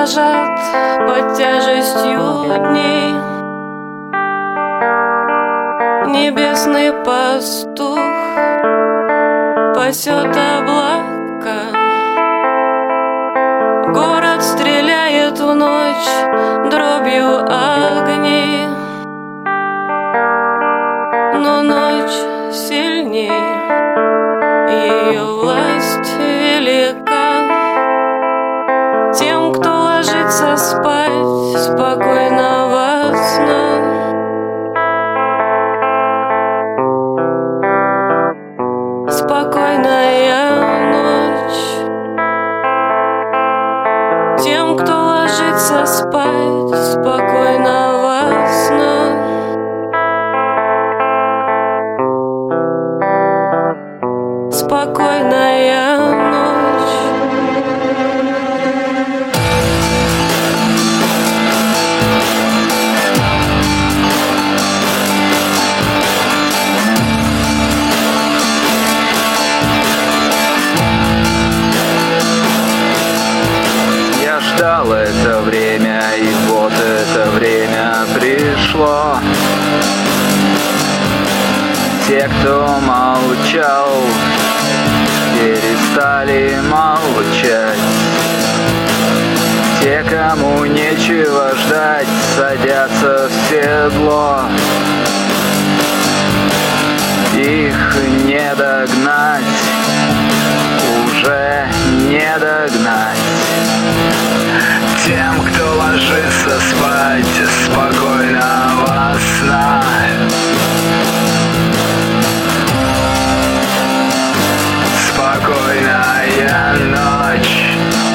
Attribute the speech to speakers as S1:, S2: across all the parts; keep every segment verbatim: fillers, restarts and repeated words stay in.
S1: дрожат под тяжестью дней. Небесный пастух пасет облака. Город стреляет в ночь дробью огней. Но ночь сильней, ее власть велика. Тем, кто ложится спать спокойного сна. Спокойная ночь. Тем, кто ложится спать спокойного сна. Спокойная ночь.
S2: Я ждал это время, и вот это время пришло. Те, кто молчал, перестали молчать. Те, кому нечего ждать, садятся в седло. Их не догнать, уже не догнать. Тем, кто ложится спать спокойного сна. Спокойная ночь.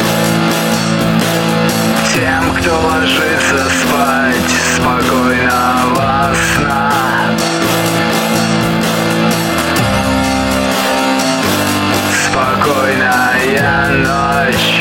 S2: Тем, кто ложится спать спокойного сна. Спокойная ночь.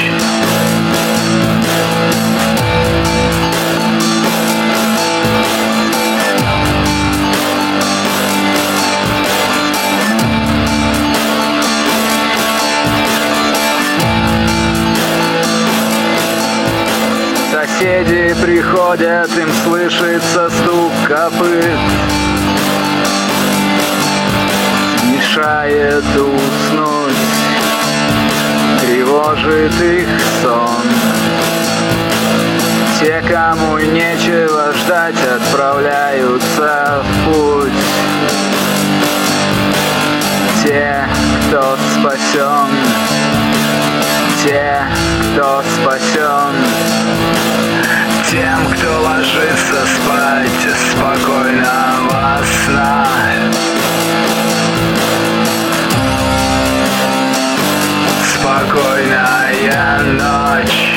S2: Соседи приходят, им слышится стук копыт. Мешает уснуть, тревожит их сон. Те, кому нечего ждать, отправляются в путь. Те, кто спасен, те, кто спасен. Тем, кто ложится спать спокойного сна. Спокойная ночь.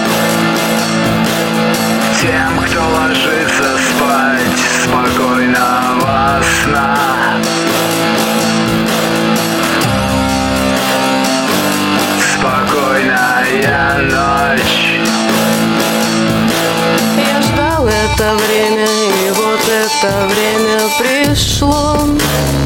S2: Тем, кто ложится спать спокойного сна. Спокойная ночь.
S1: Я ждал это время, и вот это время пришло.